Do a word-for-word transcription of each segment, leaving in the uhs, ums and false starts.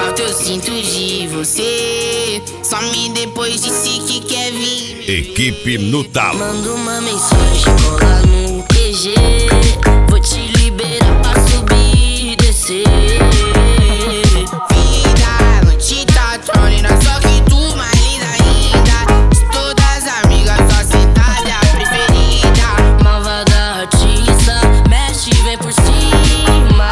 falta eu sinto de você. Some depois disse que quer vir. Equipe no talo. Manda uma mensagem, cola no Q G. Vou te liberar pra subir e descer. Vida, não te tá trolando, só que tu mais linda ainda. De todas as amigas, só sentada é a preferida. Malvada artista, mexe e vem por cima.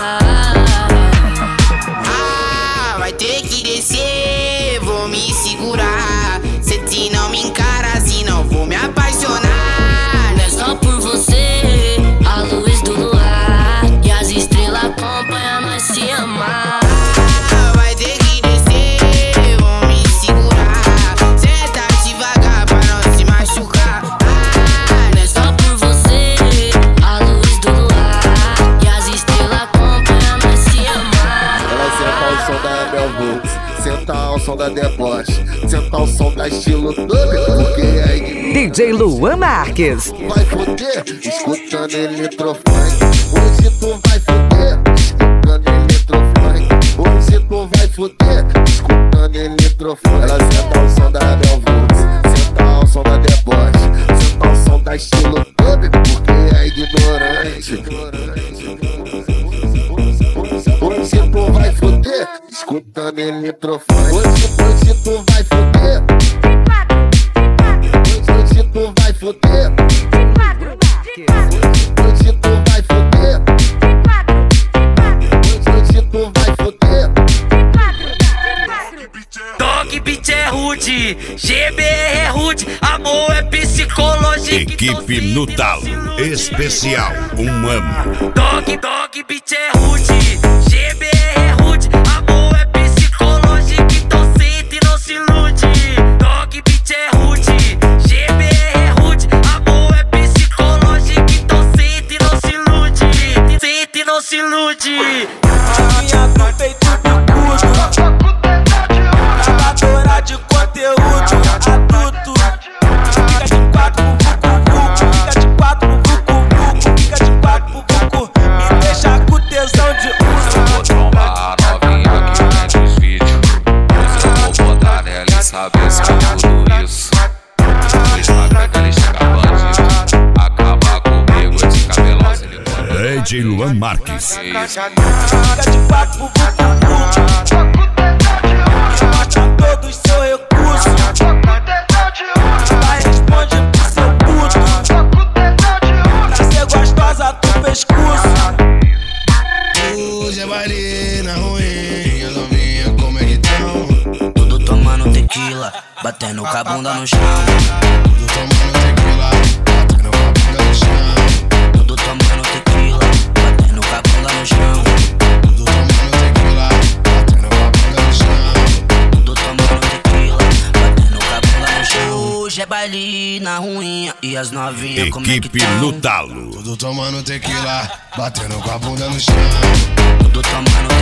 Ah, vai ter que descer, vou me segurar. Se te não me encara assim, não vou me apaixonar. Não é só por você, a luz do luar e as estrelas acompanham nós se amar. Ah, vai ter que descer, vou me segurar. Senta devagar pra não se machucar. Ah, não é só por você, a luz do luar e as estrelas acompanham nós se amar. Ela senta ao som da Bel Volts, senta ao som da Deboche, senta ao som da estilo dub, porque aí D J Luan Marques. vai foder, escutando eletrofunk. Hoje tu vai foder, escutando eletrofunk. Hoje tu vai foder, escutando eletrofunk. Ela senta ao som da Bel Volts, senta ao som da Deboche, senta ao som da estilo dub, porque é ignorante. Hoje tu vai foder, escutando eletrofunk. Hoje, hoje tu vai foder. Hoje tu vai foder. Hoje tu vai foder. Hoje tu vai foder. Dog beat é rude, G B R é rude, amor é psicológico. Equipe no talo. Especial Um Amo. Dog, dog beat é rude, G B R é rude, amor é psicológico, então sente e não se ilude. Dog beat é rude, G B R é rude, amor é psicológico, então sente e não se ilude. Sente e não se ilude. Minha do peito bicudo, catadora de conteúdo, adulto. Fica de quatro pro vucu, fica de quatro pro vucu, fica de quatro pro vucu, me deixa com tesão de uso. Vou trombar a novinha que vende os vídeos. Hoje eu vou botar nela e saber se é tudo isso. No Instagram que ela chega bandido, acaba comigo de cabelão silicone. D J Luan Marques. Fica de quatro pro vucu, mostra todo o seu recurso. Vai responde pro seu puto, pra ser gostosa do pescoço. Hoje é baile na ruim, as novinhas como é que tão? Tudo tomando tequila, batendo com a bunda no chão. Tudo tomando tequila, batendo com a bunda no chão. Tudo tomando tequila, batendo com a bunda no chão. Tudo tomando tequila, batendo com a bunda no chão. Tudo tomando tequila, batendo com a bunda no chão. Hoje é baile na ruinha e as novinhas como é que Equipe tão? no talo. Tudo tomando tequila, batendo com a bunda no chão. Tudo tomando